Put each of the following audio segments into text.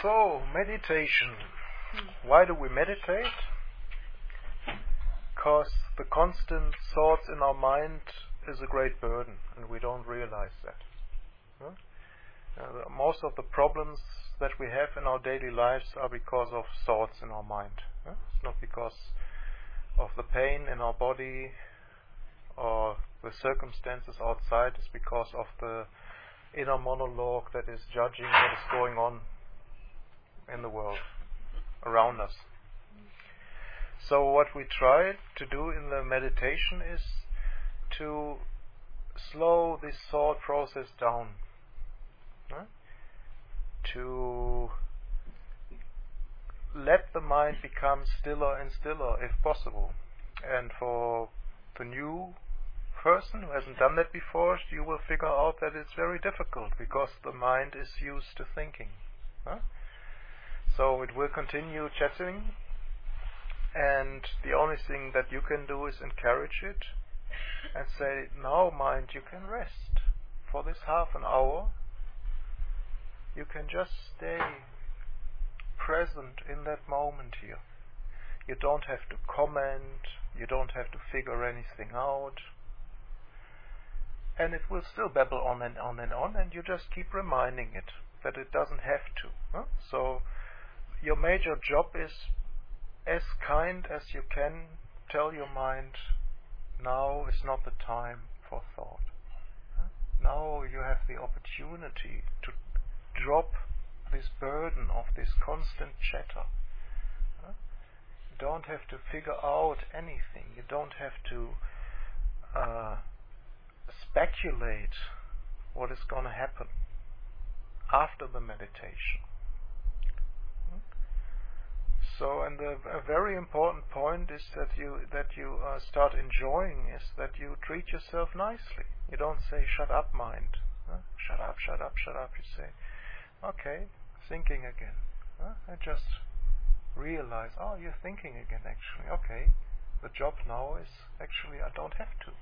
So, meditation. Why do we meditate? Because the constant thoughts in our mind is a great burden, and we don't realize that. Most of the problems that we have in our daily lives are because of thoughts in our mind. It's not because of the pain in our body or the circumstances outside. It's because of the inner monologue that is judging what is going on in the world around us. So what we try to do in the meditation is to slow this thought process down, to let the mind become stiller and stiller if possible. And for the new person who hasn't done that before, you will figure out that it's very difficult because the mind is used to thinking. So it will continue chatting, and the only thing that you can do is encourage it and say, now mind, you can rest. For this half an hour, you can just stay present in that moment here. You don't have to comment, you don't have to figure anything out, and it will still babble on and on and on, and you just keep reminding it that it doesn't have to. So your major job is, as kind as you can, tell your mind, now is not the time for thought. Now you have the opportunity to drop this burden of this constant chatter. You don't have to figure out anything. You don't have to speculate what is going to happen after the meditation. So, and a very important point is that you start enjoying is that you treat yourself nicely. You don't say, shut up mind. Shut up, shut up, shut up. You say, okay, thinking again. I just realize, oh, you're thinking again actually. Okay, the job now is actually I don't have to.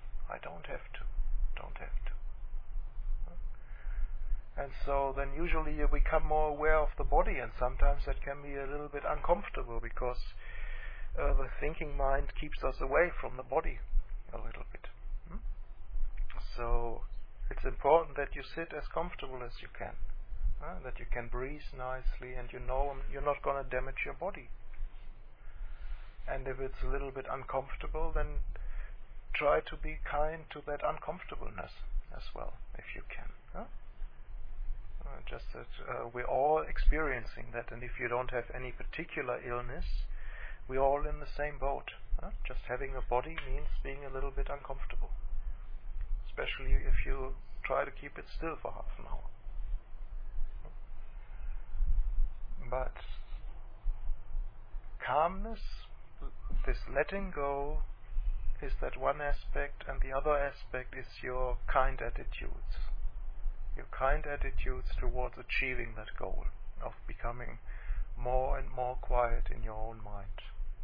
And so then usually you become more aware of the body, and sometimes that can be a little bit uncomfortable because the thinking mind keeps us away from the body a little bit. So it's important that you sit as comfortable as you can, that you can breathe nicely, and you know you're not going to damage your body. And if it's a little bit uncomfortable, then try to be kind to that uncomfortableness as well, if you can. Just that we're all experiencing that, and if you don't have any particular illness, we're all in the same boat. Just having a body means being a little bit uncomfortable, especially if you try to keep it still for half an hour. But calmness, this letting go, is that one aspect, and the other aspect is your kind attitudes. Your kind attitudes towards achieving that goal of becoming more and more quiet in your own mind.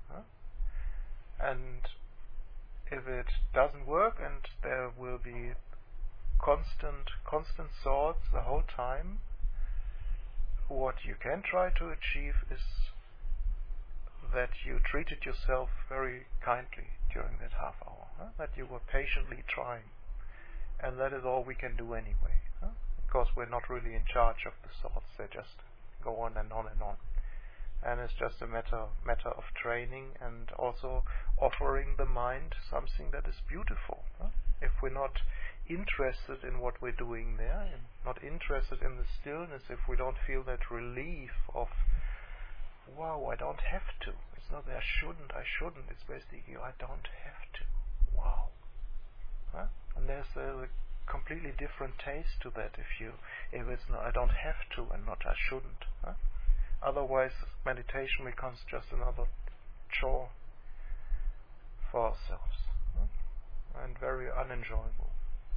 And if it doesn't work and there will be constant thoughts the whole time, what you can try to achieve is that you treated yourself very kindly during that half hour, that you were patiently trying. And that is all we can do anyway, because we're not really in charge of the thoughts. They just go on and on and on. And it's just a matter of training and also offering the mind something that is beautiful. If we're not interested in what we're doing there, and not interested in the stillness, if we don't feel that relief of, wow, I don't have to. It's not that I shouldn't. It's basically, I don't have to. Wow. And there's a completely different taste to that if it's not, I don't have to and not I shouldn't. Otherwise, meditation becomes just another chore for ourselves, and very unenjoyable.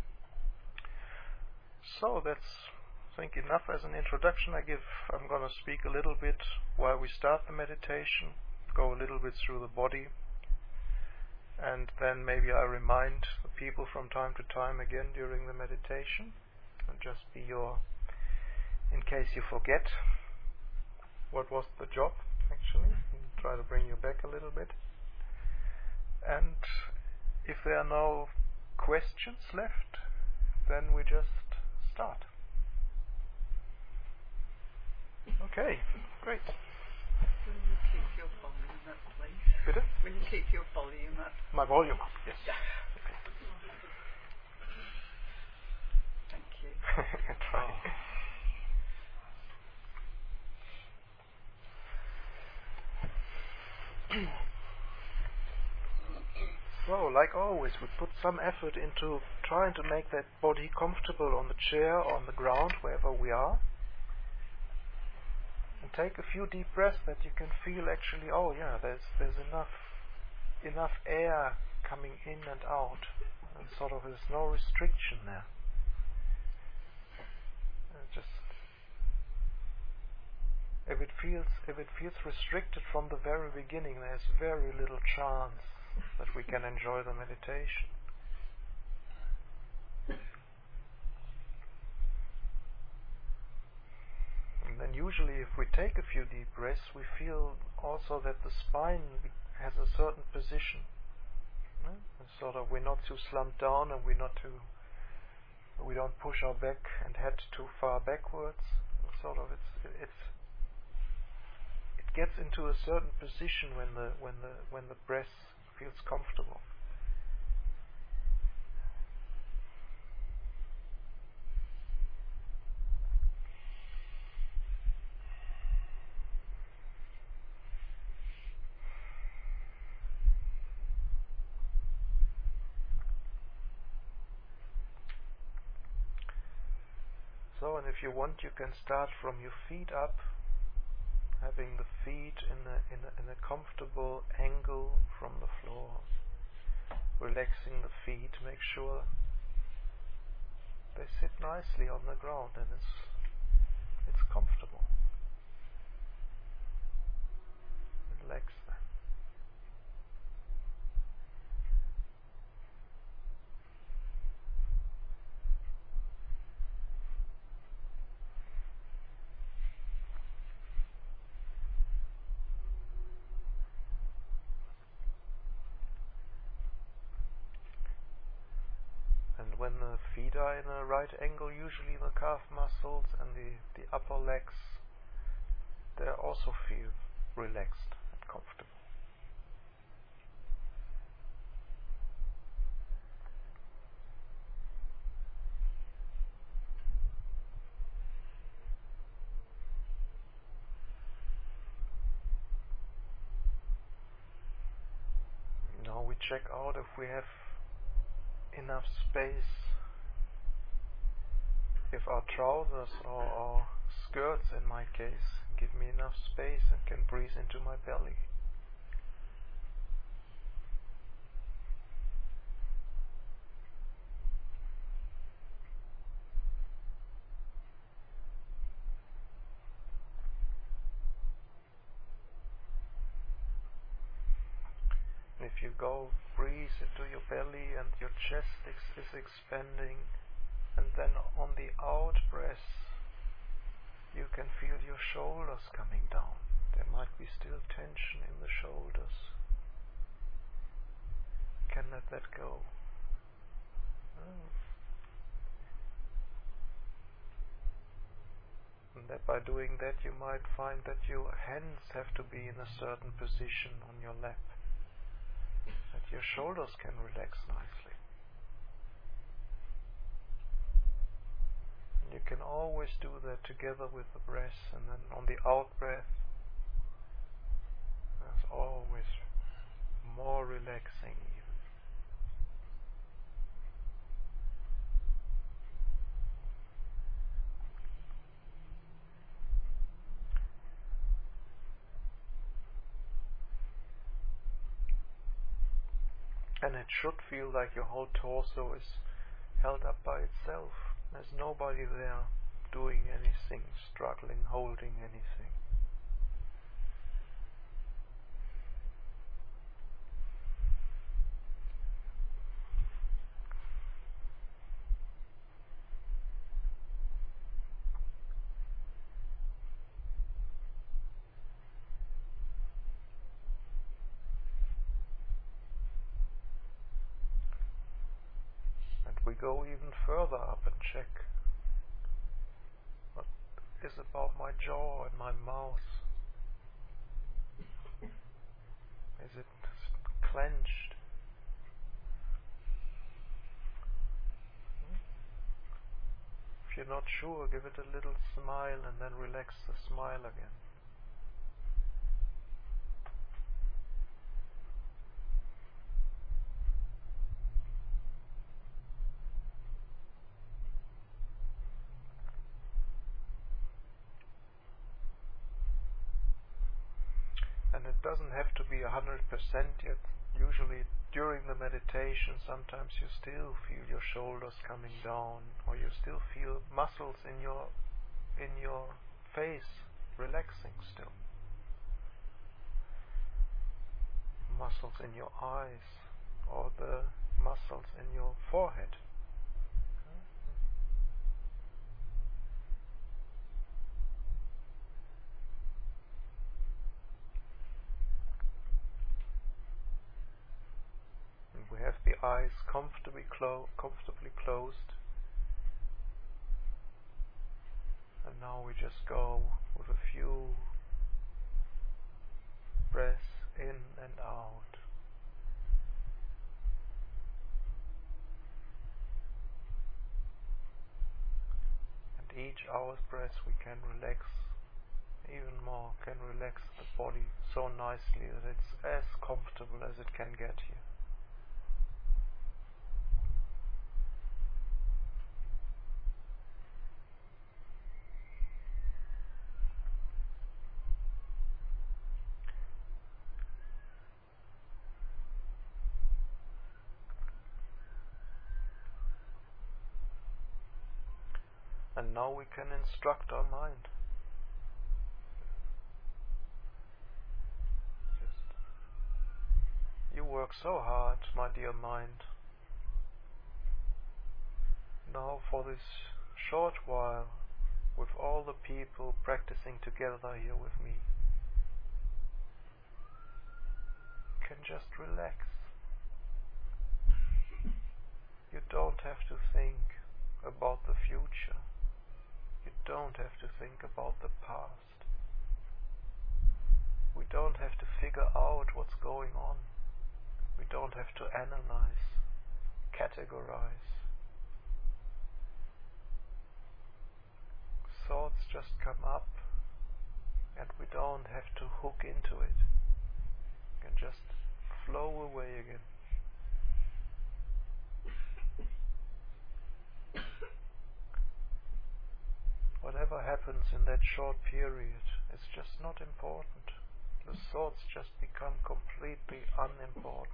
So that's, I think, enough as an introduction. I'm going to speak a little bit while we start the meditation, go a little bit through the body, and then maybe I remind people from time to time again during the meditation, and just be in case you forget. what was the job actually, and try to bring you back a little bit. And if there are no questions left, then we just start. Okay, great. Will you keep your volume up, please? Bitte? Will you keep your volume up? My volume up, yes. Okay. Thank you. Try. So, like always, we put some effort into trying to make that body comfortable on the chair or on the ground, wherever we are. And take a few deep breaths that you can feel actually, oh yeah, there's enough air coming in and out. And sort of there's no restriction there. Just if it feels restricted from the very beginning, there's very little chance that we can enjoy the meditation. And then usually if we take a few deep breaths, we feel also that the spine has a certain position. Sort of we're not too slumped down, and we don't push our back and head too far backwards. Sort of it gets into a certain position when the breath feels comfortable. So, and if you want, you can start from your feet up, having the feet in a comfortable angle from the floor, relaxing the feet, make sure they sit nicely on the ground and it's comfortable. Relax them. And when the feet are in a right angle, usually the calf muscles and the upper legs, they also feel relaxed and comfortable. Now we check out if we have enough space, if our trousers or our skirts, in my case, give me enough space and can breathe into my belly. If you go, breathe into your belly and your chest is expanding, and then on the out breath you can feel your shoulders coming down. There might be still tension in the shoulders. Can let that go. And that by doing that you might find that your hands have to be in a certain position on your lap, that your shoulders can relax nicely. And you can always do that together with the breath, and then on the out breath there's always more relaxing even. And it should feel like your whole torso is held up by itself. There's nobody there doing anything, struggling, holding anything. go even further up and check what is about my jaw and my mouth. Is it clenched? If you're not sure, give it a little smile and then relax the smile again. And it doesn't have to be 100% yet. Usually during the meditation sometimes you still feel your shoulders coming down, or you still feel muscles in your face relaxing still. Muscles in your eyes, or the muscles in your forehead. We have the eyes comfortably closed, and now we just go with a few breaths in and out. And each out breath we can relax even more, can relax the body so nicely that it's as comfortable as it can get here. And now we can instruct our mind. You work so hard, my dear mind. Now for this short while, with all the people practicing together here with me, you can just relax. You don't have to think about the future. You don't have to think about the past. We don't have to figure out what's going on. We don't have to analyze, categorize. Thoughts just come up, and we don't have to hook into it. It can just flow away again. Whatever happens in that short period is just not important. The thoughts just become completely unimportant.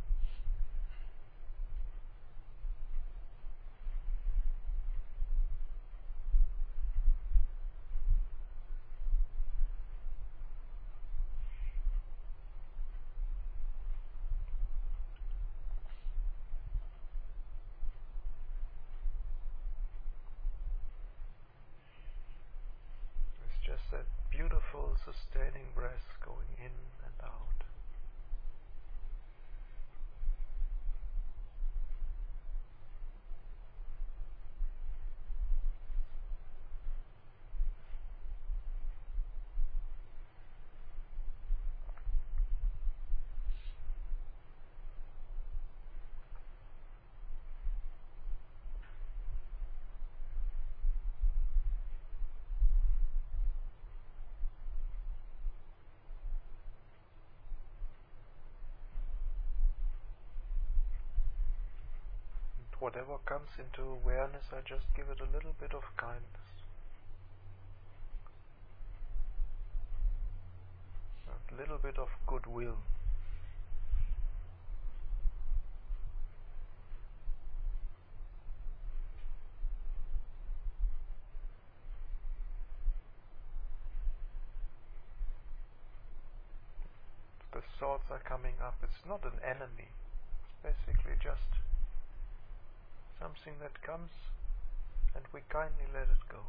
It's just that beautiful sustaining breath going in and out. Whatever comes into awareness, I just give it a little bit of kindness. A little bit of goodwill. The thoughts are coming up. It's not an enemy. It's basically just something that comes, and we kindly let it go.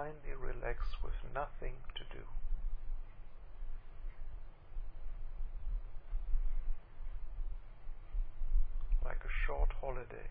kindly relax with nothing to do. Like a short holiday.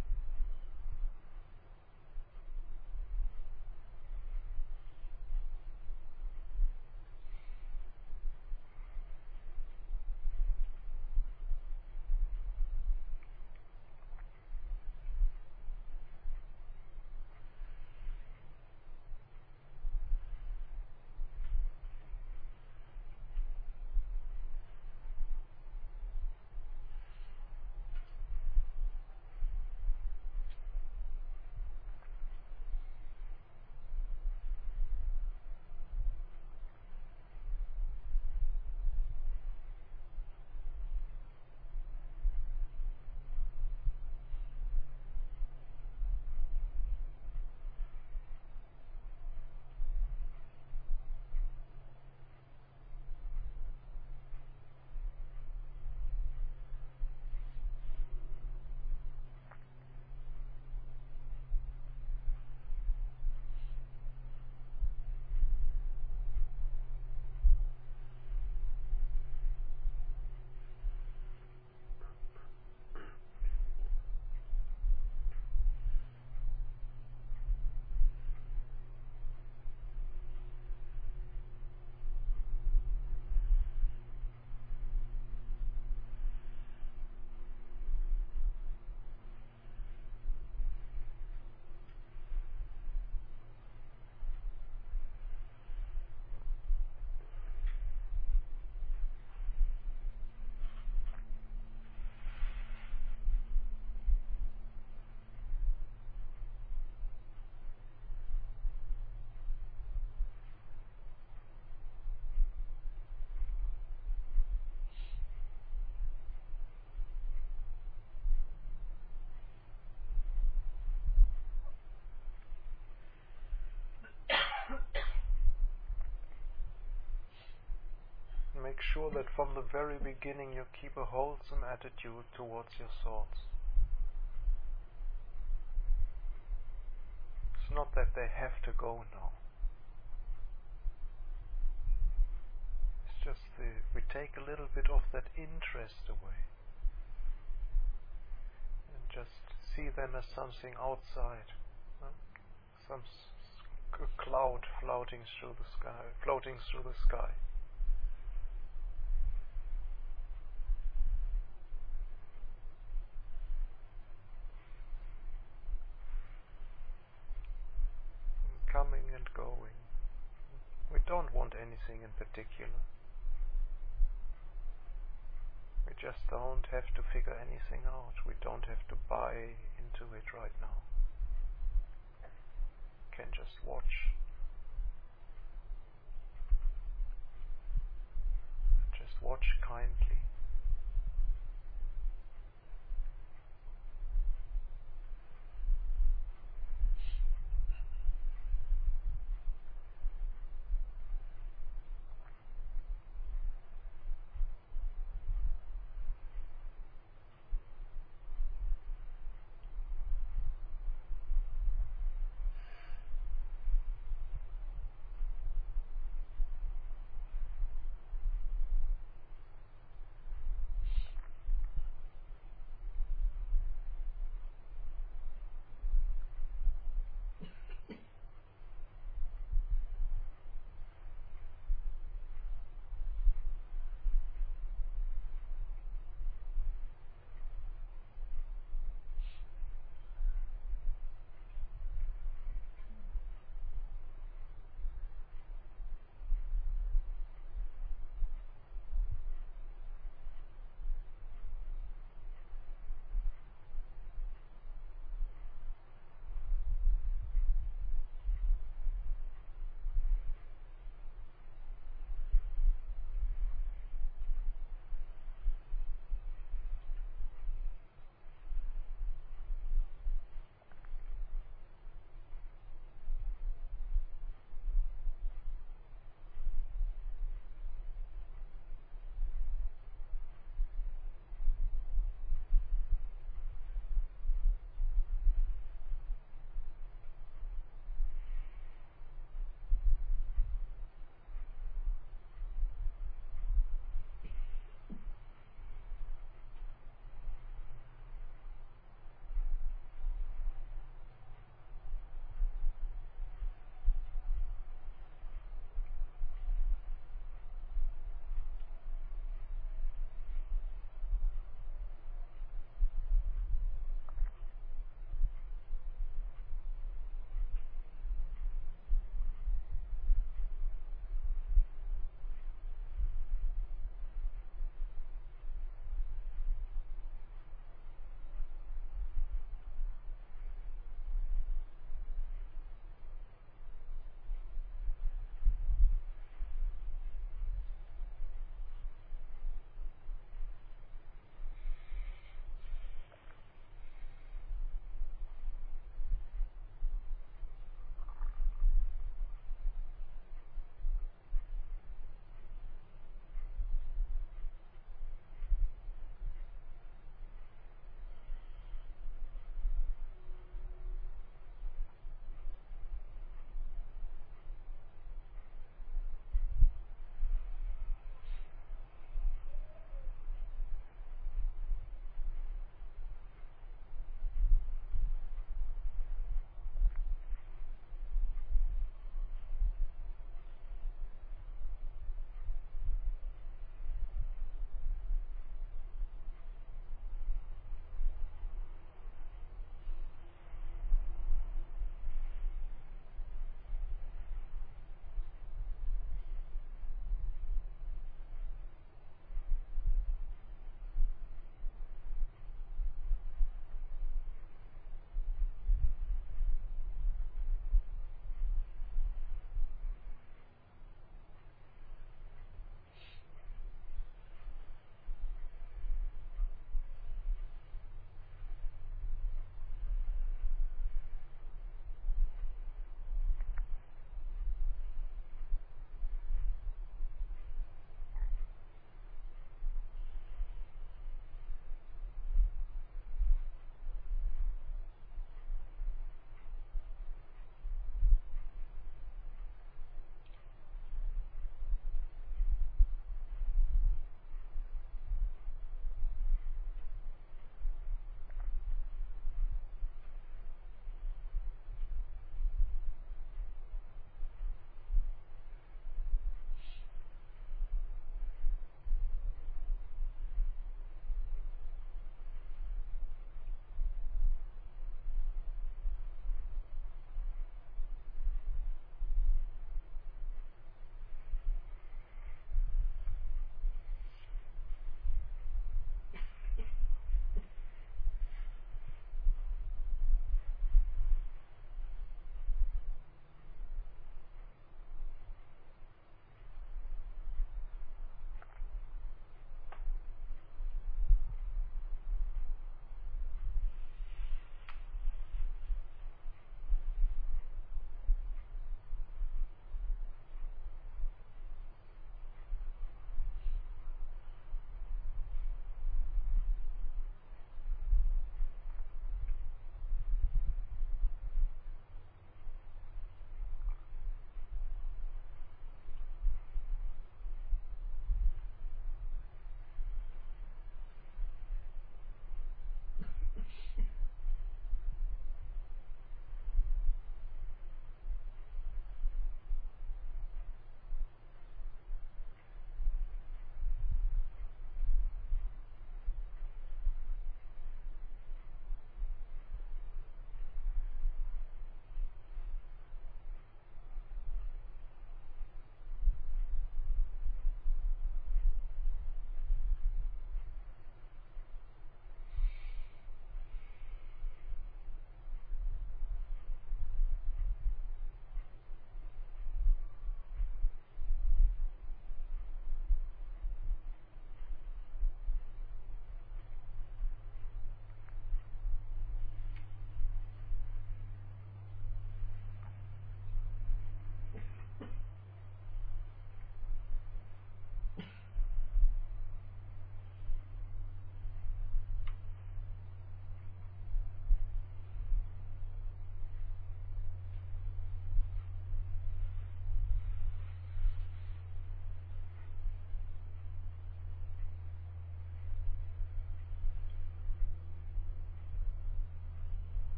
Make sure that from the very beginning you keep a wholesome attitude towards your thoughts. It's not that they have to go now. It's just we take a little bit of that interest away and just see them as something outside, some cloud floating through the sky. Coming and going. We don't want anything in particular. We just don't have to figure anything out. We don't have to buy into it right now. We can just watch. Just watch kindly.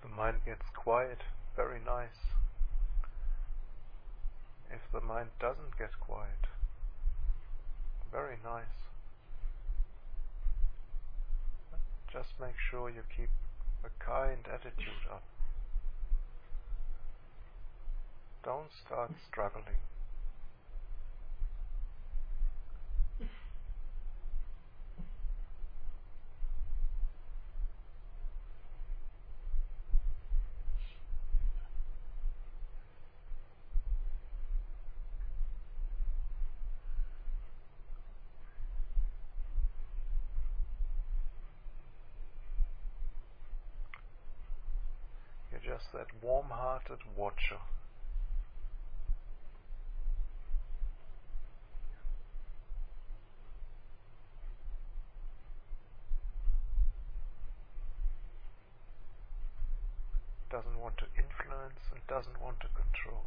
the mind gets quiet, very nice. If the mind doesn't get quiet, very nice. Just make sure you keep a kind attitude up. Don't start struggling. You're just that warm-hearted watcher. Doesn't want to influence and doesn't want to control.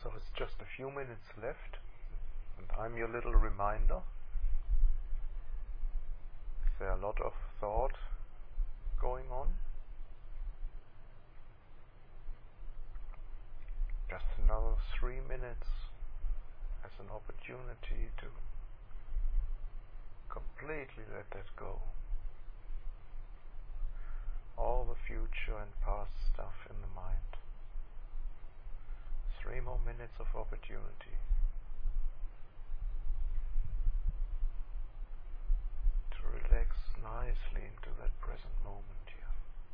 So it's just a few minutes left, and I'm your little reminder. Is there a lot of thought going on? Just another 3 minutes as an opportunity to completely let that go. All the future and past stuff in the mind. 3 more minutes of opportunity to relax nicely into that present moment here.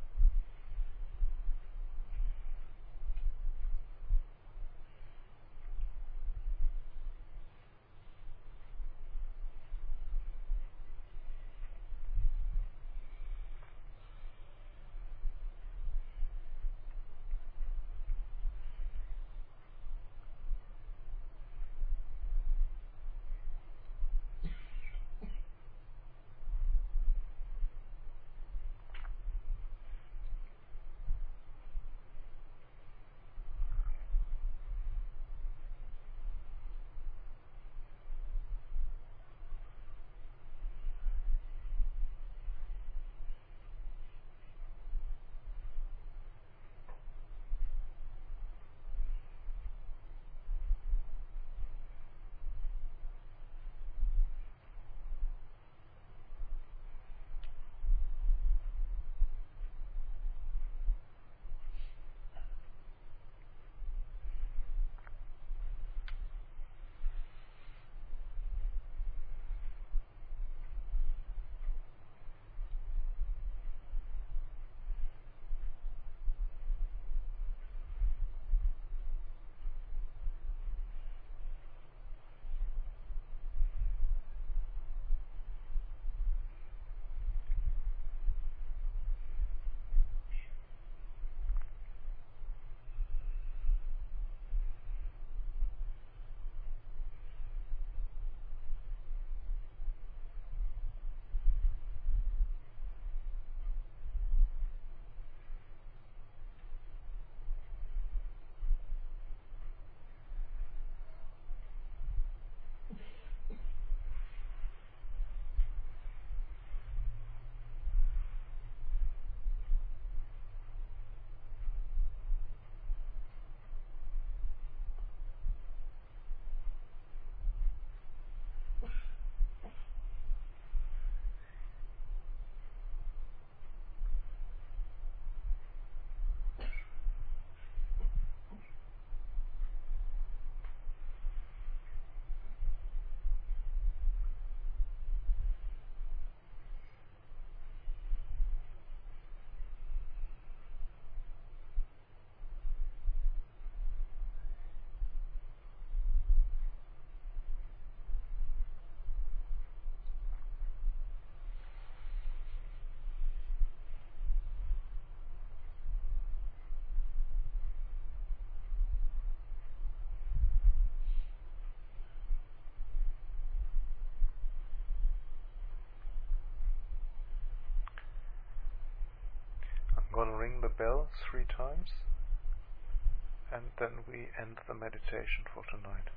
I'm going to ring the bell 3 times, and then we end the meditation for tonight.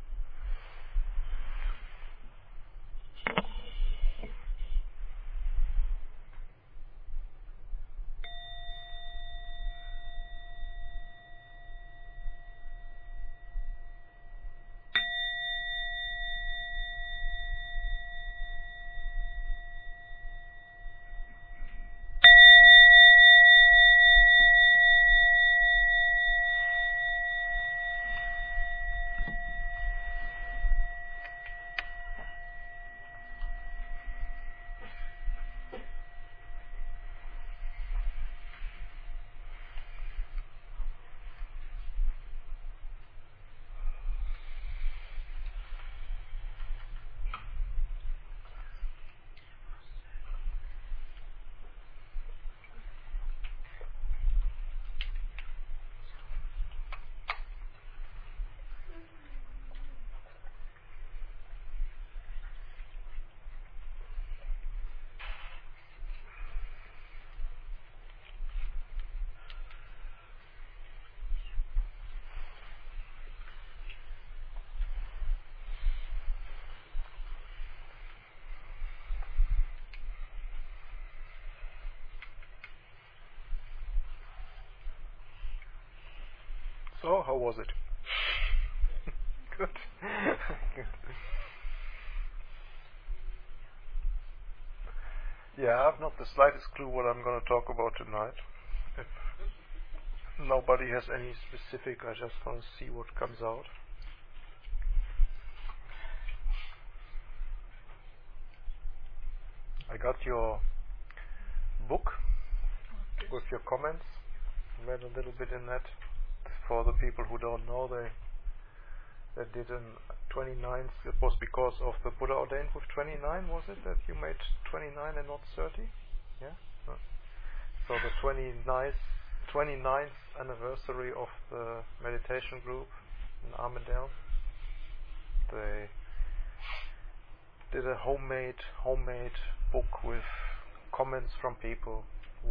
So, how was it? Good. Good. Yeah, I have not the slightest clue what I'm going to talk about tonight. If nobody has any specific, I just want to see what comes out. I got your book with your comments. Read a little bit in that. For the people who don't know, they did an 29th. It was because of the Buddha ordained with 29, was it, that you made 29 and not 30? Yeah. So the 29th anniversary of the meditation group in Armidale. They did a homemade book with comments from people,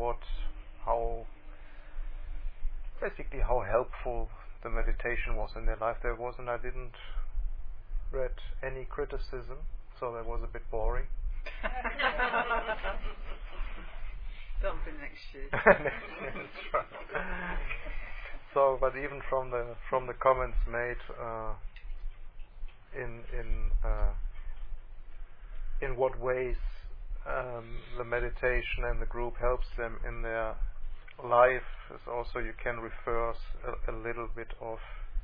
basically how helpful the meditation was in their life. There wasn't, I didn't read any criticism, so that was a bit boring. That'll be next year. Next year, that's right. So, but even from the comments made in what ways the meditation and the group helps them in their life, is also, you can refer a little bit of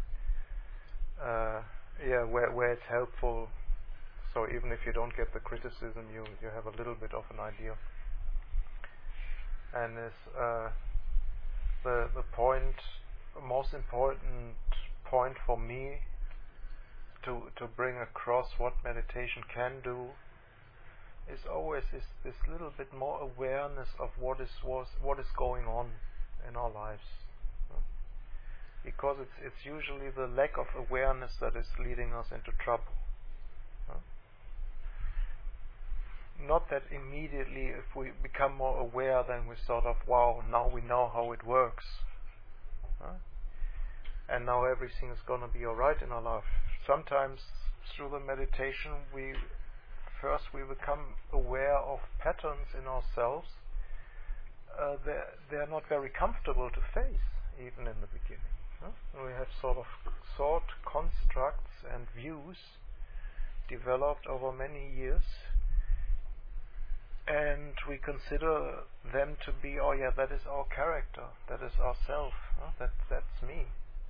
where it's helpful. So even if you don't get the criticism, you have a little bit of an idea. And the most important point for me to bring across what meditation can do is always this little bit more awareness of what is going on in our lives, because it's usually the lack of awareness that is leading us into trouble. Not that immediately, if we become more aware, then we sort of, wow, now we know how it works, and now everything is going to be alright in our life. Sometimes through the meditation we become aware of patterns in ourselves. They're not very comfortable to face, even in the beginning. We have sort of thought constructs and views developed over many years, and we consider them to be, oh yeah, that is our character, that is ourself, that's me.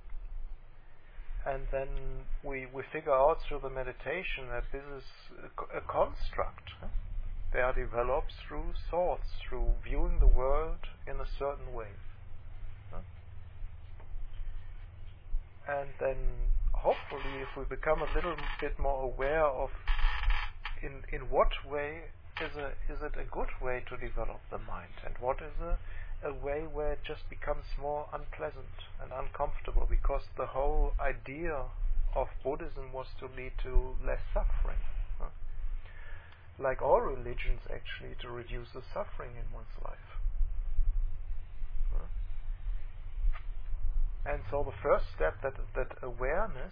And then we figure out through the meditation that this is a construct. They are developed through thoughts, through viewing the world in a certain way. And then hopefully, if we become a little bit more aware of in what way is it a good way to develop the mind, and what is a way where it just becomes more unpleasant and uncomfortable, because the whole idea of Buddhism was to lead to less suffering. Like all religions, actually, to reduce the suffering in one's life. And so the first step, that awareness,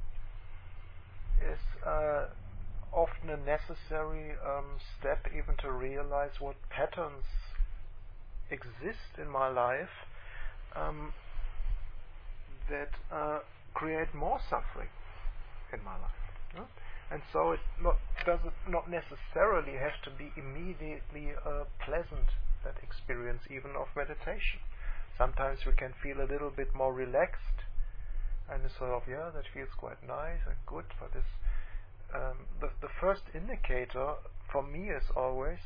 is often a necessary step even to realize what patterns exist in my life that create more suffering in my life. And so it does not necessarily have to be immediately pleasant, that experience even of meditation. Sometimes we can feel a little bit more relaxed, and it's sort of, yeah, that feels quite nice and good. But it's the first indicator for me is always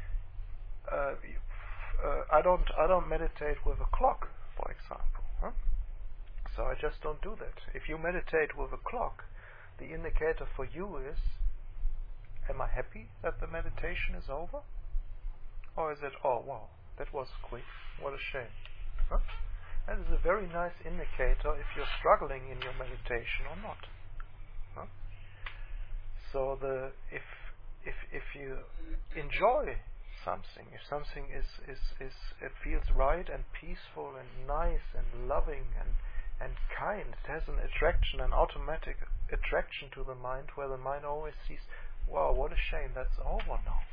I don't meditate with a clock, for example. So I just don't do that. If you meditate with a clock, the indicator for you is, am I happy that the meditation is over? Or is it, oh wow, that was quick, what a shame. That is a very nice indicator if you're struggling in your meditation or not. So if you enjoy something, if something is it feels right and peaceful and nice and loving and kind, it has an attraction, an automatic attraction to the mind, where the mind always sees, wow, what a shame, that's over now.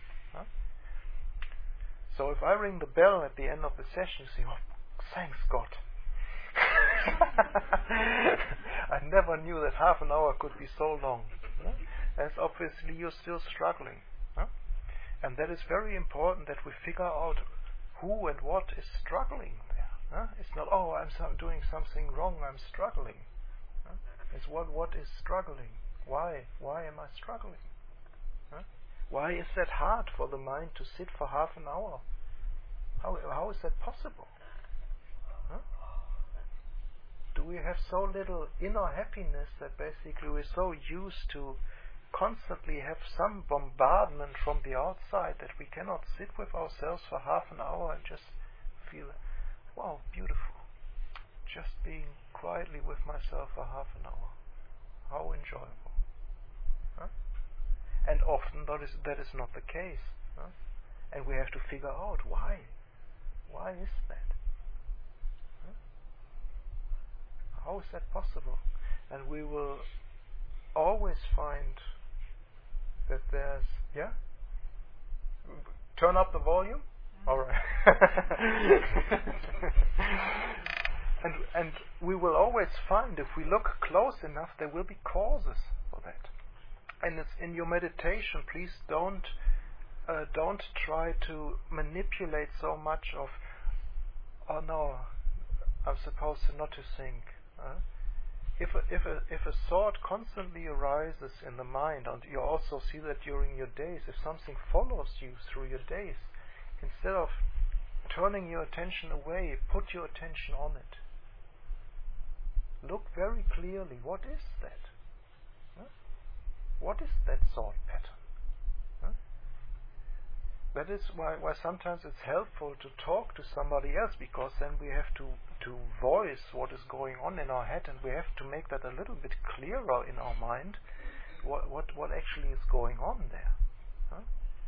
So if I ring the bell at the end of the session, you say, oh, thanks God, I never knew that half an hour could be so long. Huh? As obviously you're still struggling. Huh? And that is very important that we figure out who and what is struggling there. Huh? It's not, oh, I'm doing something wrong, I'm struggling. Huh? It's what is struggling. Why? Why am I struggling? Huh? Why is that hard for the mind to sit for half an hour? How is that possible? Huh? Do we have so little inner happiness that basically we're so used to constantly have some bombardment from the outside that we cannot sit with ourselves for half an hour and just feel, wow, beautiful. Just being quietly with myself for half an hour. How enjoyable. Huh? And often that is not the case. Huh? And we have to figure out why. Why is that? Huh? How is that possible? And we will always find that there's... Yeah? Turn up the volume? Alright. and we will always find, if we look close enough, there will be causes for that. And it's in your meditation, please don't try to manipulate so much of, oh no, I'm supposed not to think. If a thought constantly arises in the mind, and you also see that during your days, if something follows you through your days, instead of turning your attention away, put your attention on it. Look very clearly, what is that? What is that thought pattern? That is why sometimes it's helpful to talk to somebody else, because then we have to voice what is going on in our head, and we have to make that a little bit clearer in our mind, what actually is going on there. Huh?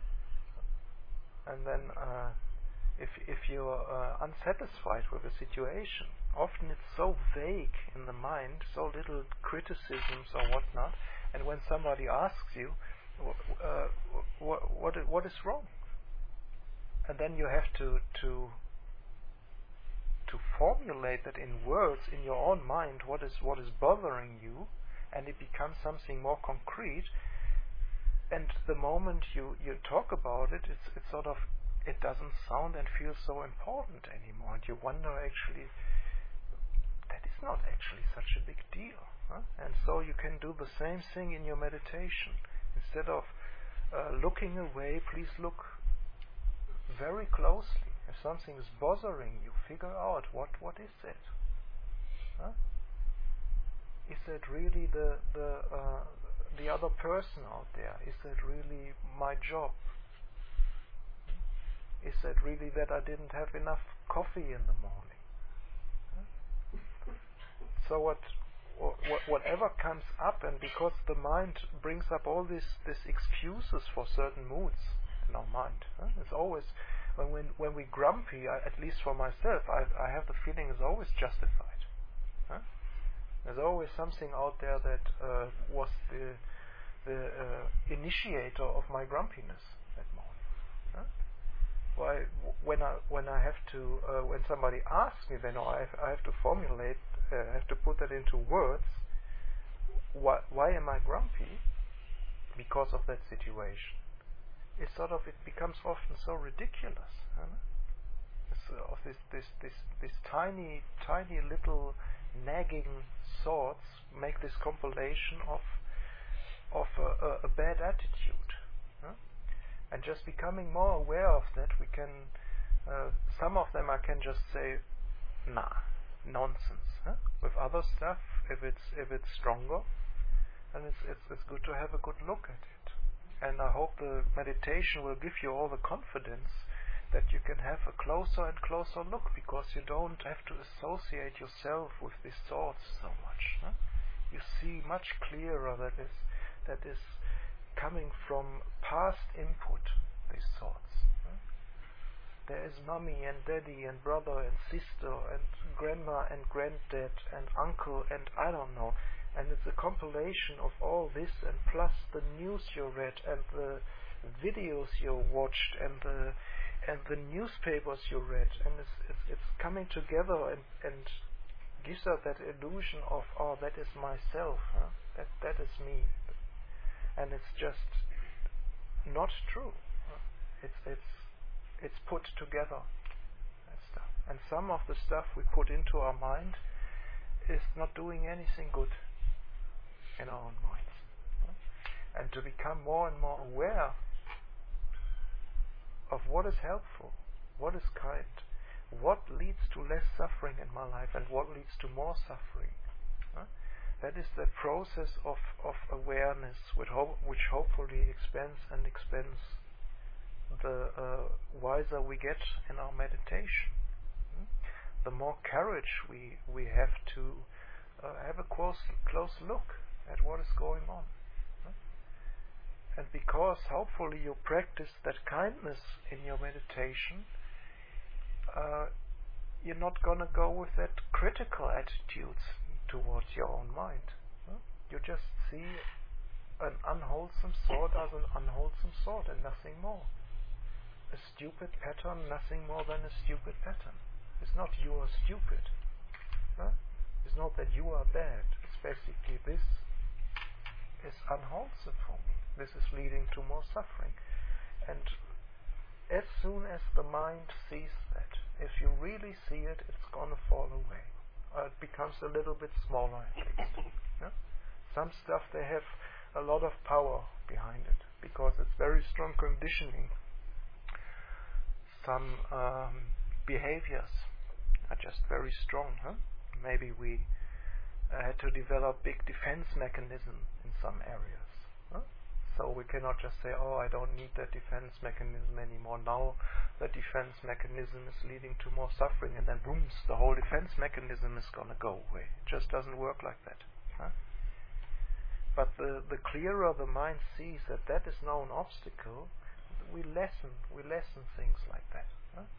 And then if you're unsatisfied with a situation, often it's so vague in the mind, so little criticisms or whatnot, and when somebody asks you, what is wrong? And then you have to formulate that in words in your own mind, what is bothering you, and it becomes something more concrete. And the moment you talk about it, it's sort of, it doesn't sound and feel so important anymore, and you wonder, actually, that is not actually such a big deal. Huh? And so you can do the same thing in your meditation. Instead of looking away, please look very closely. If something is bothering you, figure out what is it. Huh? Is that really the other person out there? Is that really my job? Is that really that I didn't have enough coffee in the morning? Huh? So whatever comes up, and because the mind brings up all these excuses for certain moods in our mind. It's always, when we're grumpy, at least for myself, I have the feeling it's always justified. There's always something out there that was the initiator of my grumpiness that morning. Why, when I have to, when somebody asks me, then I have to formulate, I have to put that into words. Why am I grumpy? Because of that situation. It becomes often so ridiculous. Of this tiny little nagging thoughts make this compilation of a bad attitude. And just becoming more aware of that, we can. Some of them I can just say, nah, nonsense. With other stuff, if it's stronger, then it's good to have a good look at it. And I hope the meditation will give you all the confidence that you can have a closer and closer look, because you don't have to associate yourself with these thoughts so much. You see much clearer that is coming from past input, these thoughts. There is mommy and daddy and brother and sister and grandma and granddad and uncle and I don't know. And it's a compilation of all this, and plus the news you read and the videos you watched and the newspapers you read, and it's coming together, and gives us that illusion of, oh, that is myself, that is me, and it's just not true. It's put together, that stuff. And some of the stuff we put into our mind is not doing anything good in our own minds. And to become more and more aware of what is helpful, what is kind, what leads to less suffering in my life and what leads to more suffering. That is the process of awareness which hopefully expands and expands the wiser we get in our meditation. The more courage we have to have a close look at what is going on. And because hopefully you practice that kindness in your meditation, you're not going to go with that critical attitudes towards your own mind. You just see an unwholesome thought as an unwholesome thought and nothing more. A stupid pattern, nothing more than a stupid pattern. It's not you are stupid. It's not that you are bad. It's basically this is unwholesome for me. This is leading to more suffering. And as soon as the mind sees that, if you really see it, it's going to fall away. It becomes a little bit smaller at least. Some stuff, they have a lot of power behind it because it's very strong conditioning. Some behaviors are just very strong. Maybe we had to develop big defense mechanism in some areas. So we cannot just say, oh, I don't need that defense mechanism anymore. Now the defense mechanism is leading to more suffering, and then boom, the whole defense mechanism is going to go away. It just doesn't work like that. But the clearer the mind sees that that is now an obstacle, we lessen things like that.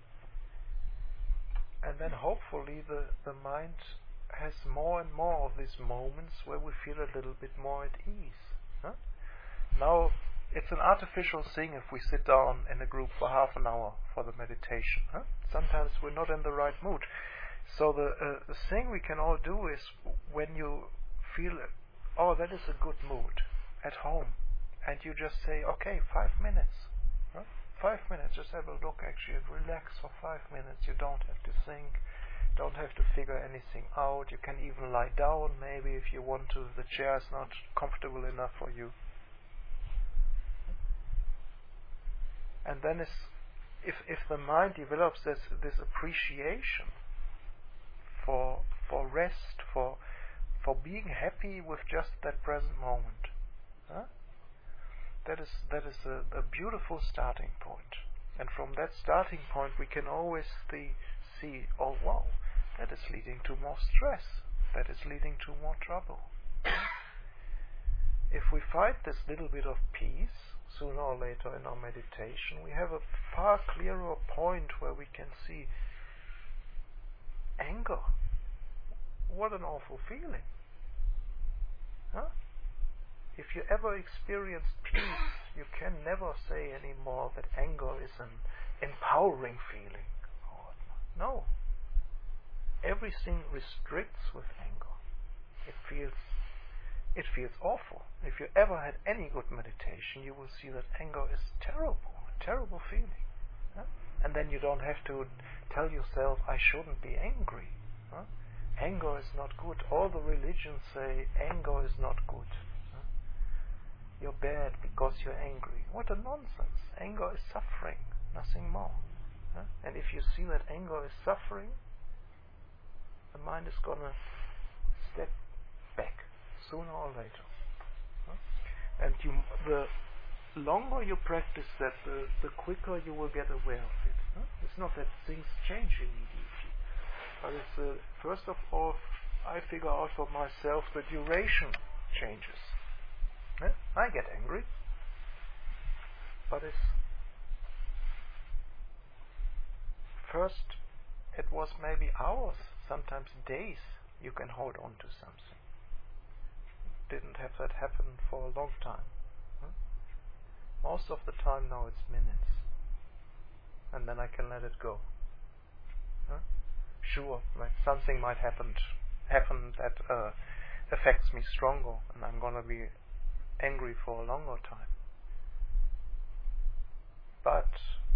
And then hopefully the mind has more and more of these moments where we feel a little bit more at ease. Now, it's an artificial thing if we sit down in a group for half an hour for the meditation. Sometimes we're not in the right mood. So the thing we can all do is when you feel, oh, that is a good mood at home, and you just say, okay, 5 minutes. 5 minutes, just have a look actually and relax for 5 minutes. You don't have to think, don't have to figure anything out. You can even lie down maybe if you want to. The chair is not comfortable enough for you. And then if the mind develops this appreciation for rest, for being happy with just that present moment, that is a beautiful starting point. And from that starting point we can always see, oh wow, that is leading to more stress, that is leading to more trouble. If we find this little bit of peace, sooner or later in our meditation, we have a far clearer point where we can see anger. What an awful feeling. If you ever experienced peace, you can never say anymore that anger is an empowering feeling. No. Everything restricts with anger. It feels awful. If you ever had any good meditation, you will see that anger is terrible, a terrible feeling. And then you don't have to tell yourself, I shouldn't be angry. Anger is not good. All the religions say anger is not good. You're bad because you're angry. What a nonsense. Anger is suffering, nothing more. And if you see that anger is suffering, the mind is going to step back sooner or later. And the longer you practice that, the quicker you will get aware of it. It's not that things change immediately, but it's first of all, I figure out for myself the duration changes. I get angry, but it's first it was maybe hours, sometimes days you can hold on to something. Didn't have that happen for a long time. Most of the time now it's minutes, and then I can let it go. Sure, something might happen happen that affects me stronger, and I'm gonna be angry for a longer time. But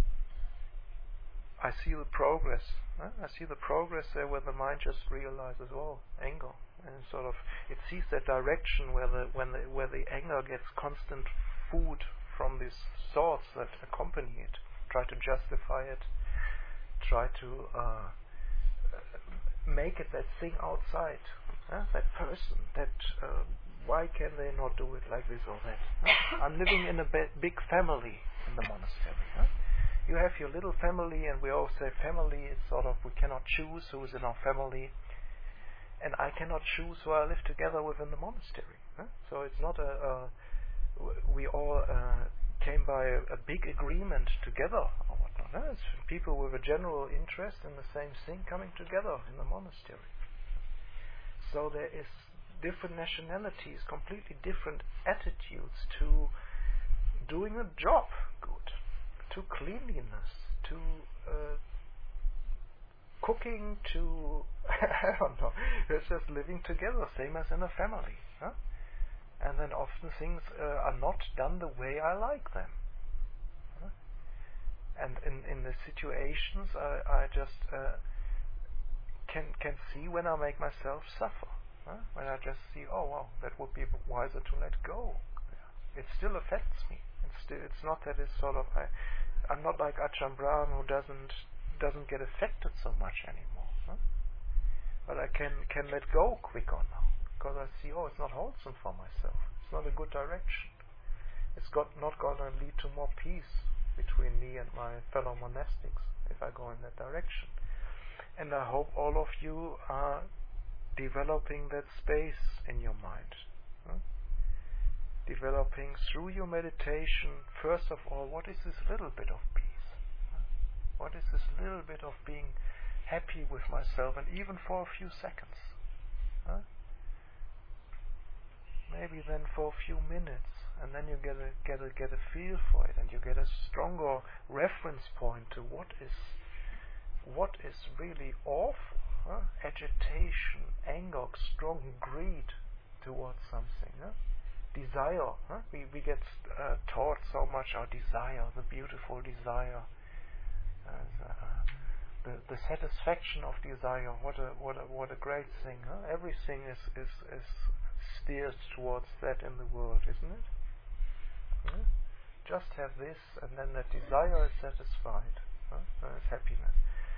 I see the progress. I see the progress there where the mind just realizes, oh, anger, and sort of it sees that direction where the anger gets constant food from these thoughts that accompany it. Try to justify it. Try to make it that thing outside, that person. That why can they not do it like this or that? I'm living in a big family in the monastery. You have your little family, and we all say family. It's sort of we cannot choose who is in our family, and I cannot choose who I live together with in the monastery. So it's not we all came by a big agreement together or whatnot. It's people with a general interest in the same thing coming together in the monastery. So there is different nationalities, completely different attitudes to doing a job good, to cleanliness, to cooking, to I don't know. It's just living together, same as in a family. And then often things are not done the way I like them. And in the situations, I just can see when I make myself suffer. When I just see, oh wow, that would be wiser to let go. It still affects me. It's not that it's sort of I'm not like Ajahn Brahm who doesn't get affected so much anymore. But I can let go quicker now, because I see, oh, it's not wholesome for myself. It's not a good direction. It's not going to lead to more peace between me and my fellow monastics if I go in that direction. And I hope all of you are developing that space in your mind. Developing through your meditation, first of all, what is this little bit of peace? What is this little bit of being happy with myself, and even for a few seconds? Maybe then for a few minutes, and then you get a feel for it, and you get a stronger reference point to what is really awful. Agitation, anger, strong greed towards something. Desire. We get taught so much our desire, the beautiful desire, the satisfaction of desire. What a great thing. Everything is steers towards that in the world, isn't it? Just have this, and then that desire is satisfied. It's happiness.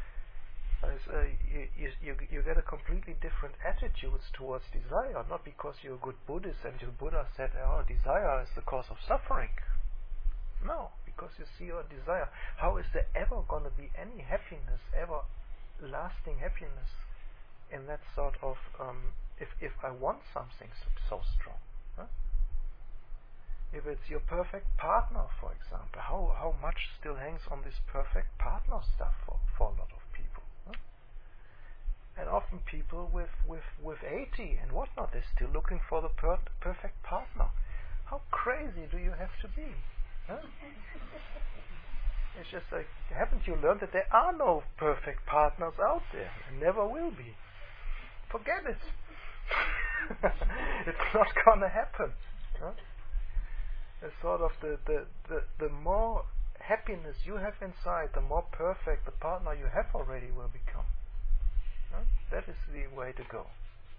You get a completely different attitudes towards desire, not because you're a good Buddhist and your Buddha said, oh, desire is the cause of suffering. No, because you see your desire. How is there ever going to be any happiness, ever lasting happiness in that sort of, if I want something so strong? If it's your perfect partner, for example, how much still hangs on this perfect partner stuff for a lot of people? And often people with 80 and whatnot, they're still looking for the perfect partner. How crazy do you have to be? It's just like, haven't you learned that there are no perfect partners out there, and never will be? Forget it. It's not gonna happen. It's sort of the more happiness you have inside, the more perfect the partner you have already will become. That is the way to go.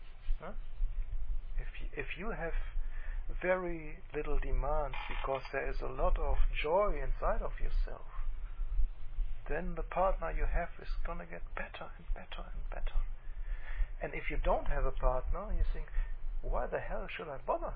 If you have very little demands because there is a lot of joy inside of yourself, then the partner you have is going to get better and better and better. And if you don't have a partner, you think, why the hell should I bother?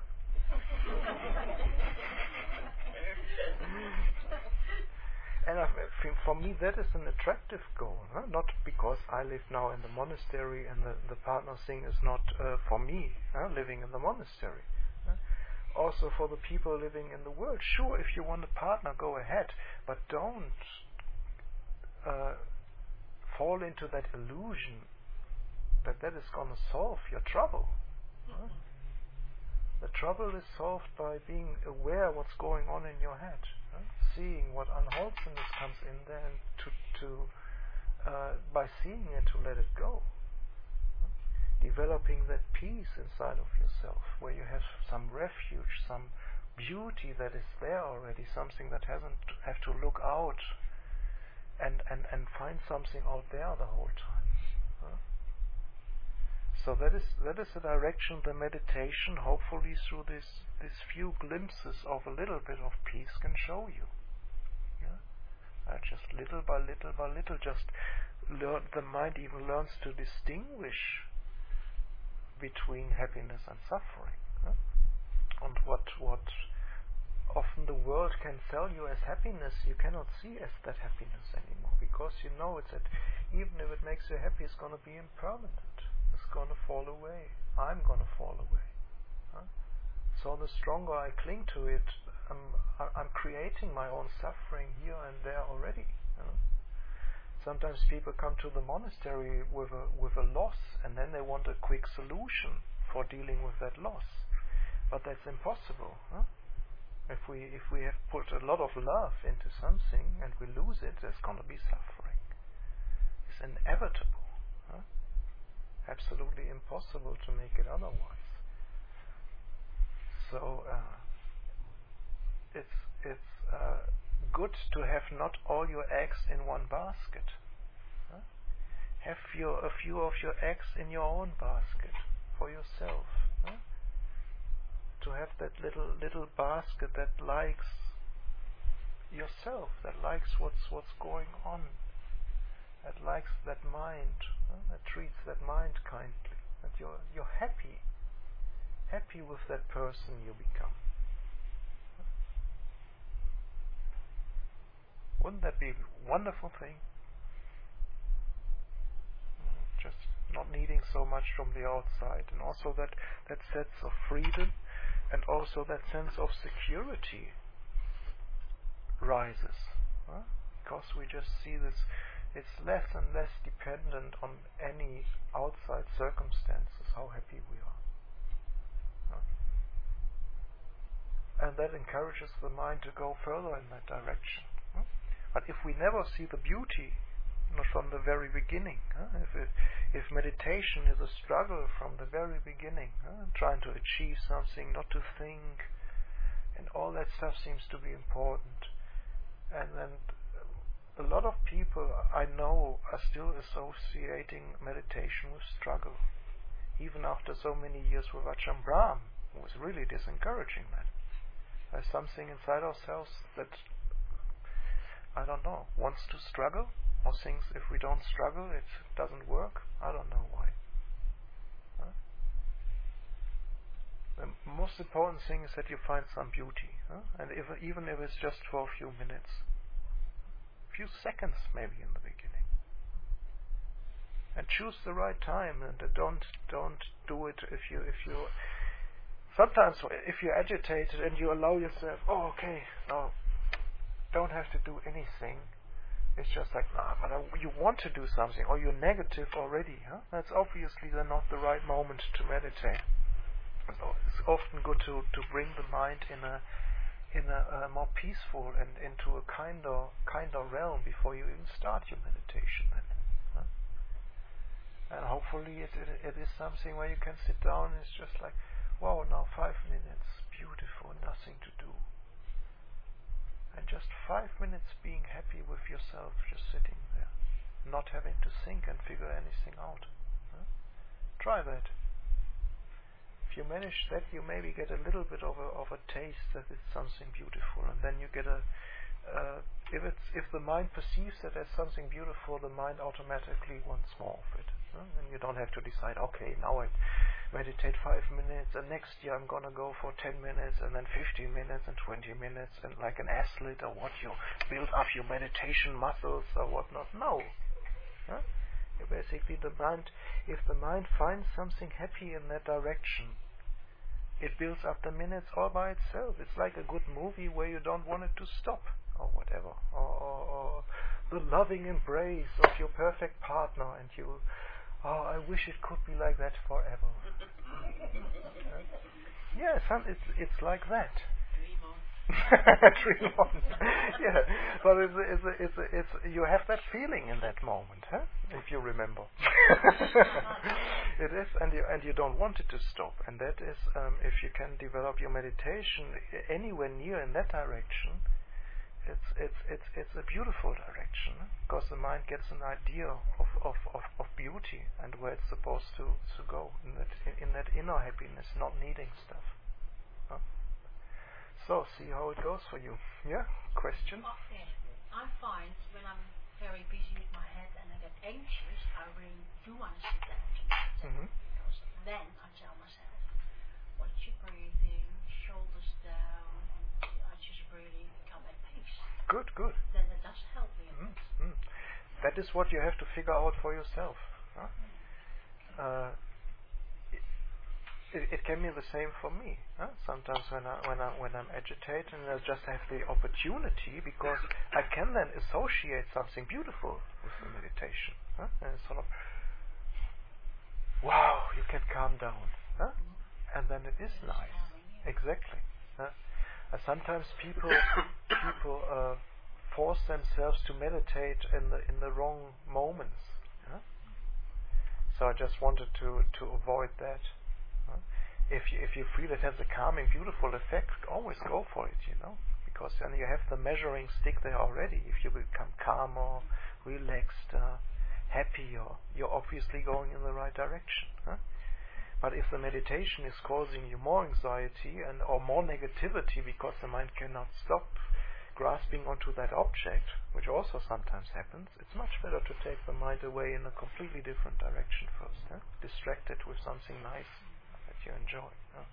And for me that is an attractive goal, not because I live now in the monastery and the partner thing is not for me, living in the monastery. Also for the people living in the world, sure, if you want a partner, go ahead, but don't fall into that illusion that is going to solve your trouble. The trouble is solved by being aware what's going on in your head, seeing what unwholesomeness comes in there, and by seeing it to let it go. developing that peace inside of yourself, where you have some refuge, some beauty that is there already, something that hasn't have to look out and find something out there the whole time. So that is the direction the meditation, hopefully through these few glimpses of a little bit of peace, can show you. Just little by little by little, just the mind even learns to distinguish between happiness and suffering. And what often the world can sell you as happiness, you cannot see as that happiness anymore, because you know it's that even if it makes you happy, it's going to be impermanent. It's going to fall away. I'm going to fall away. So the stronger I cling to it, I'm creating my own suffering here and there already. Sometimes people come to the monastery with a loss, and then they want a quick solution for dealing with that loss. But that's impossible. If we have put a lot of love into something and we lose it, there's going to be suffering. It's inevitable. Absolutely impossible to make it otherwise. So it's good to have not all your eggs in one basket. Have a few of your eggs in your own basket for yourself. To have that little basket that likes yourself, that likes what's going on, that likes that mind, that treats that mind kindly, that you're happy with that person you become. Wouldn't that be a wonderful thing? Just not needing so much from the outside, and also that sense of freedom, and also that sense of security rises, because we just see this. It's less and less dependent on any outside circumstances how happy we are. And that encourages the mind to go further in that direction. But if we never see the beauty from the very beginning, if meditation is a struggle from the very beginning, trying to achieve something, not to think, and all that stuff seems to be important, and then a lot of people I know are still associating meditation with struggle, even after so many years with Ajahn Brahm, who was really disencouraging that. There's something inside ourselves that, I don't know, wants to struggle, or thinks if we don't struggle it doesn't work. I don't know why. The most important thing is that you find some beauty, and even if it's just for a few minutes, few seconds maybe in the beginning, and choose the right time, and don't do it if you sometimes if you're agitated and you allow yourself, no, don't have to do anything, it's just like, but you want to do something, or you're negative already, that's obviously then not the right moment to meditate. So it's often good to bring the mind in a more peaceful and into a kinder realm before you even start your meditation then. And hopefully it is something where you can sit down and it's just like, wow, now 5 minutes, beautiful, nothing to do. And just 5 minutes being happy with yourself, just sitting there, not having to think and figure anything out. Try that. If you manage that, you maybe get a little bit of a taste that it's something beautiful, and then you get if the mind perceives it as something beautiful, the mind automatically wants more of it. And you don't have to decide, okay, now I meditate 5 minutes, and next year I'm gonna go for 10 minutes, and then 15 minutes, and 20 minutes, and like an athlete or what, you build up your meditation muscles or whatnot. No. Basically, if the mind finds something happy in that direction, it builds up the minutes all by itself. It's like a good movie where you don't want it to stop, or whatever, or the loving embrace of your perfect partner, and you, I wish it could be like that forever. Yes, it's like that. Dream on. Yeah, but it's you have that feeling in that moment, huh? If you remember, it is, and you don't want it to stop, and that is if you can develop your meditation anywhere near in that direction, it's a beautiful direction, because the mind gets an idea of beauty and where it's supposed to go in that inner happiness, not needing stuff. Huh? So see how it goes for you. Yeah? Question? Often, I find when I'm very busy with my head and I get anxious, I really do want to sit down to meditate. Because then I tell myself, watch your breathing, shoulders down, and I just really become at peace. Good. Then it does help me a bit. That is what you have to figure out for yourself. Huh? It can be the same for me. Huh? Sometimes when I'm agitated, and I just have the opportunity, because I can then associate something beautiful with the meditation. Huh? And it's sort of, wow, you can calm down. Huh? And then it is nice. Exactly. Huh? Sometimes people force themselves to meditate in the wrong moments. Huh? So I just wanted to avoid that. If you feel it has a calming, beautiful effect, always go for it, because then you have the measuring stick there already. If you become calmer, relaxed, happy, you're obviously going in the right direction. Huh? But if the meditation is causing you more anxiety or more negativity, because the mind cannot stop grasping onto that object, which also sometimes happens, it's much better to take the mind away in a completely different direction first. Huh? Distract it with something nice that you enjoy. Huh?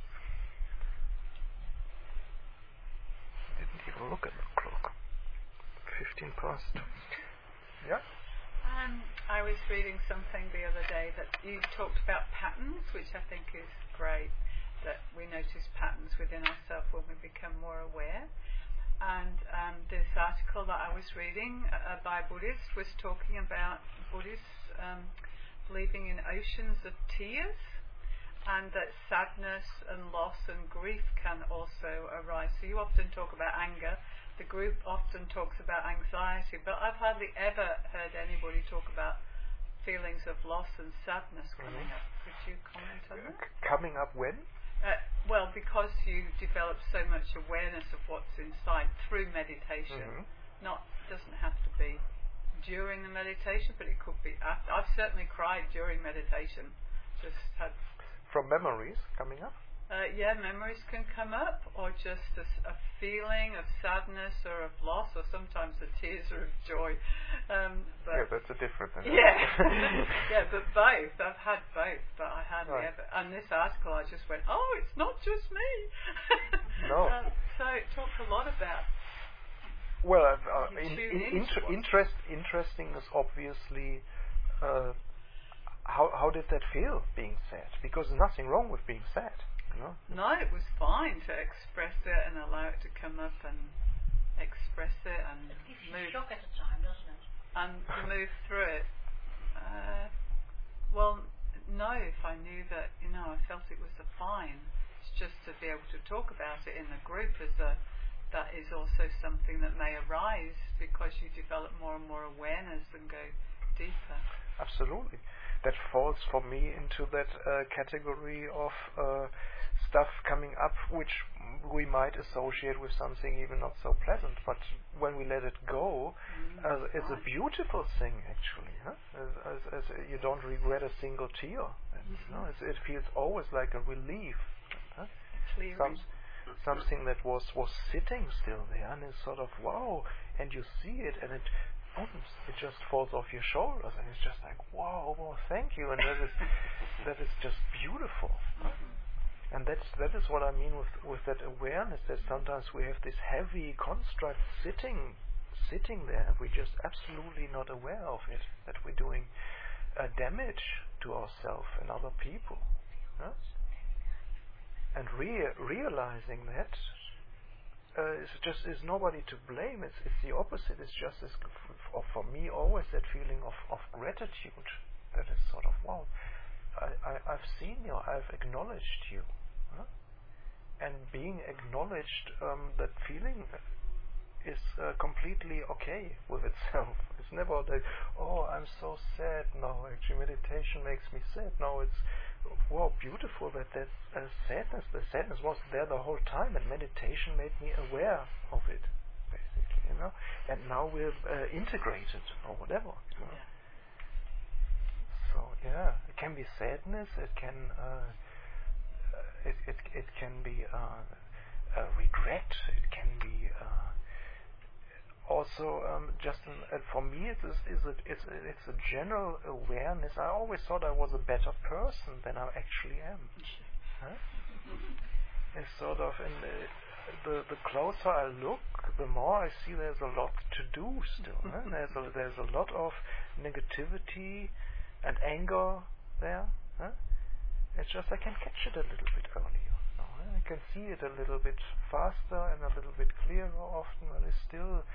Didn't even look at the clock. 15 past. Yeah? I was reading something the other day that you talked about patterns, which I think is great, that we notice patterns within ourselves when we become more aware. And this article that I was reading by a Buddhist was talking about Buddhists believing in oceans of tears, and that sadness and loss and grief can also arise. So you often talk about anger. The group often talks about anxiety, but I've hardly ever heard anybody talk about feelings of loss and sadness coming up. Could you comment on that? Coming up when? Well, because you develop so much awareness of what's inside through meditation. Doesn't have to be during the meditation, but it could be after. I've certainly cried during meditation. Just had from memories coming up. Memories can come up, or just a feeling of sadness or of loss, or sometimes the tears are of joy. But that's a different thing. Yeah, yeah, but both. I've had both, but I hardly ever. And this article, I just went, oh, it's not just me. No. So it talks a lot about. Well, interesting is obviously. How did that feel, being sad? Because there's nothing wrong with being sad. No, it was fine to express it and allow it to come up and express it and it gives you shock at the time, doesn't it? And move through it. Well, no, if I knew that, I felt it was fine. It's just to be able to talk about it in the group that is also something that may arise because you develop more and more awareness and go deeper. Absolutely. That falls for me into that category of stuff coming up which we might associate with something even not so pleasant, but when we let it go, it's a beautiful thing actually. Huh? As you don't regret a single tear. It feels always like a relief. Huh? Something that was sitting still there, and it's sort of wow, and you see it, and it just falls off your shoulders, and it's just like wow, thank you, and that is just beautiful. Huh? And that is what I mean with that awareness, that sometimes we have this heavy construct sitting there, and we're just absolutely not aware of it, that we're doing damage to ourselves and other people. Huh? And realizing that is nobody to blame. It's the opposite. It's just for me always that feeling of gratitude. That is sort of wow. I've seen you. I've acknowledged you, huh? and being acknowledged that feeling is completely okay with itself. It's never like, oh, I'm so sad. No, actually meditation makes me sad. No, it's, wow, beautiful that there's sadness. The sadness was there the whole time, and meditation made me aware of it, basically, you know. And now we've integrated or whatever. You know? Yeah. So yeah, it can be sadness. It can it can be regret. It can be also just for me it's a general awareness. I always thought I was a better person than I actually am. Huh? It's sort of the closer I look, the more I see there's a lot to do still. Huh? There's a lot of negativity and anger there. Huh? It's just I can catch it a little bit earlier. I can see it a little bit faster and a little bit clearer often, but it's still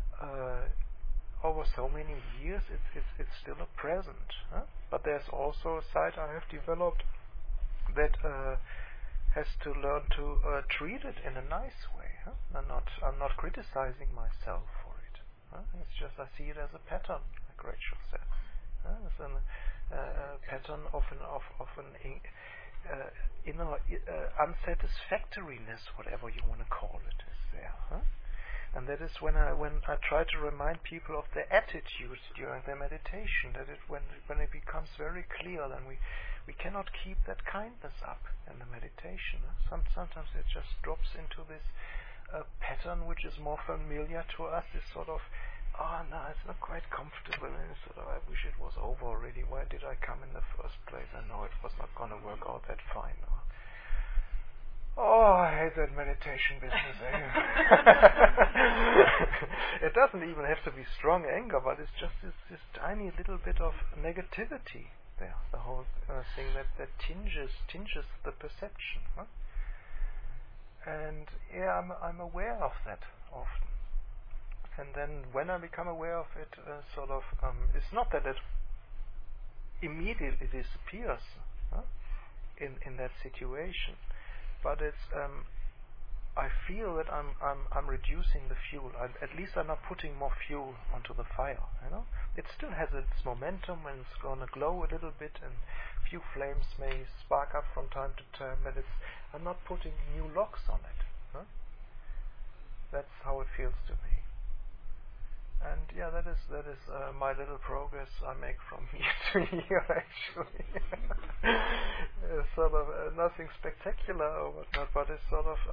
over so many years it's still a present. Huh? But there's also a side I have developed that has to learn to treat it in a nice way. Huh? I'm not criticizing myself for it. Huh? It's just I see it as a pattern, like Rachel said. It's a pattern of an inner unsatisfactoriness, whatever you want to call it, is there. Huh? And that is when I try to remind people of their attitudes during their meditation, that when it becomes very clear, then we cannot keep that kindness up in the meditation. Sometimes it just drops into this pattern which is more familiar to us, is sort of, oh no, it's not quite comfortable, and it's sort of, I wish it was over already. Why did I come in the first place? I know it was not going to work out that fine. Oh, I hate that meditation business. It doesn't even have to be strong anger, but it's just this tiny little bit of negativity there. The whole thing that tinges the perception. Huh? And yeah, I'm aware of that often. And then when I become aware of it, it's not that it immediately disappears in that situation. But it's I feel that I'm reducing the fuel. At least I'm not putting more fuel onto the fire. You know, it still has its momentum and it's going to glow a little bit, and a few flames may spark up from time to time. But I'm not putting new logs on it. Huh? That's how it feels to me. And yeah, that is my little progress I make from year to year, actually. Sort of nothing spectacular or whatnot, but it's sort of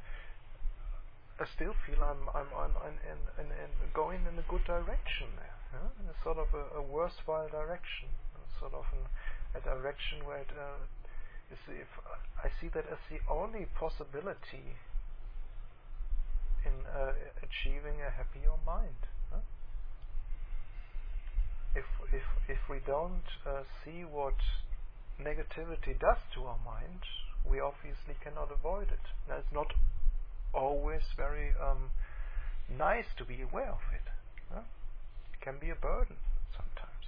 I still feel I'm going in a good direction there. Yeah? It's sort of a worthwhile direction, sort of a direction where if I see that as the only possibility in achieving a happier mind. If we don't see what negativity does to our mind, we obviously cannot avoid it. Now, it's not always very nice to be aware of it. It can be a burden sometimes.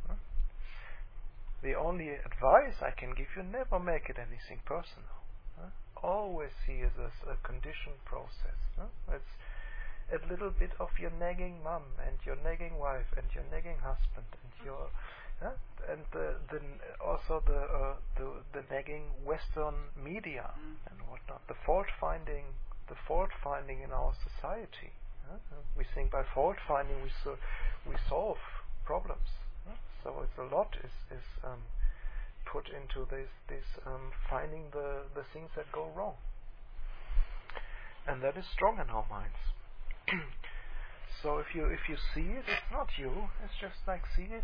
The only advice I can give you: never make it anything personal. Always see it as a conditioned process. It's a little bit of your nagging mum and your nagging wife and your nagging husband and your and also the nagging Western media and whatnot. The fault finding in our society. We think by fault finding we solve problems. So it's a lot is put into this finding the things that go wrong, and that is strong in our minds. So if you see it, it's not you. It's just like see it.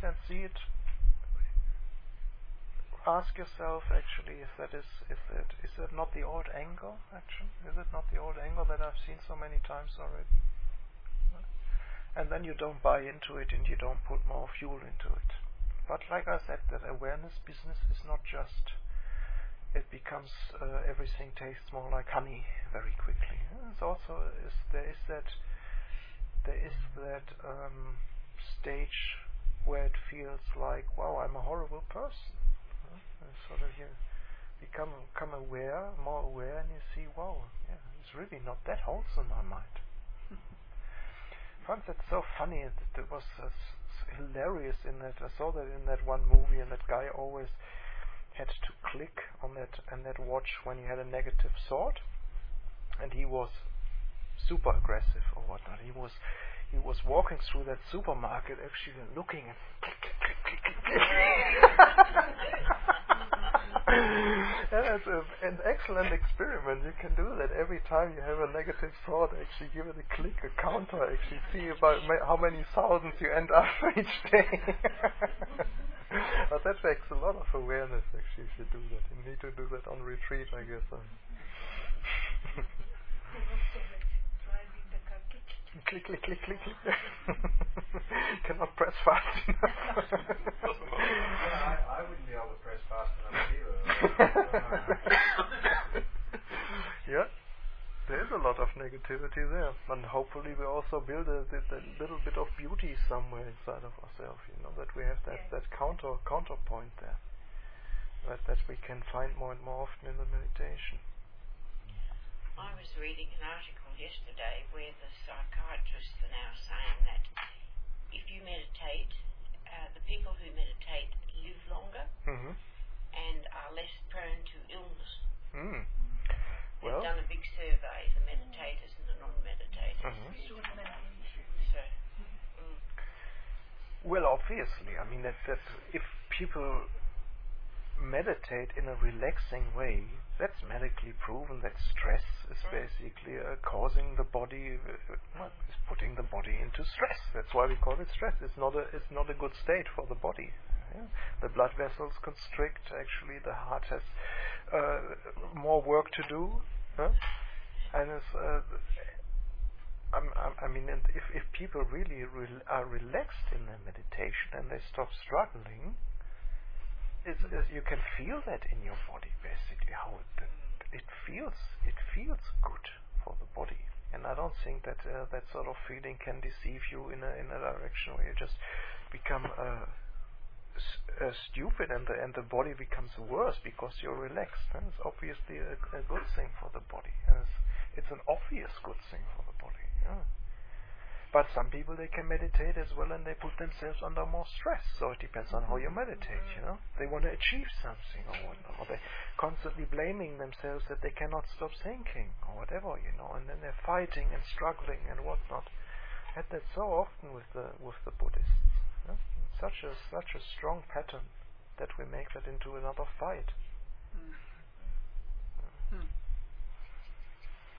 Ask yourself actually, is that not the old anger? Actually, is it not the old anger that I've seen so many times already? And then you don't buy into it and you don't put more fuel into it. But like I said, that awareness business is not just. It becomes everything tastes more like honey very quickly. It's also there is that stage where it feels like, wow, I'm a horrible person. Sort of become aware, more aware, and you see, wow, yeah, it's really not that wholesome, my mind. I found that so funny. It was hilarious in that. I saw that in that one movie, and that guy always had to click on that watch when he had a negative thought, and he was super aggressive or whatnot. He was walking through that supermarket actually looking and click, click, click, click, click, click. That's an excellent experiment. You can do that every time you have a negative thought. Actually give it a click, a counter. Actually see about how many thousands you end up each day. But that takes a lot of awareness actually if you do that. You need to do that on retreat, I guess. Click, click, click, click, click. Cannot press fast enough. I wouldn't be able to press fast enough either. Yeah, there is a lot of negativity there, and hopefully we also build a little bit of beauty somewhere inside of ourselves. That we have that counterpoint there, that we can find more and more often in the meditation. I was reading an article yesterday where the psychiatrists are now saying that if you meditate, the people who meditate live longer and are less prone to illness. They've done a big survey, the meditators and the non-meditators. Well, obviously, I mean that if people meditate in a relaxing way, that's medically proven that stress is basically causing the body, is putting the body into stress. That's why we call it stress. It's not a good state for the body. Yeah? The blood vessels constrict. Actually, the heart has more work to do. And it's, I mean, if people really are relaxed in their meditation and they stop struggling, you can feel that in your body, basically, how it feels good for the body. And I don't think that that sort of feeling can deceive you in a direction where you just become stupid and the body becomes worse because you're relaxed. And it's obviously a good thing for the body. And it's an obvious good thing for the body. Yeah. But some people, they can meditate as well and they put themselves under more stress. So it depends on how you meditate, They want to achieve something or whatnot. Or they're constantly blaming themselves that they cannot stop thinking or whatever, And then they're fighting and struggling and whatnot. And that's so often with the Buddhists. Yeah? Such a strong pattern that we make that into another fight.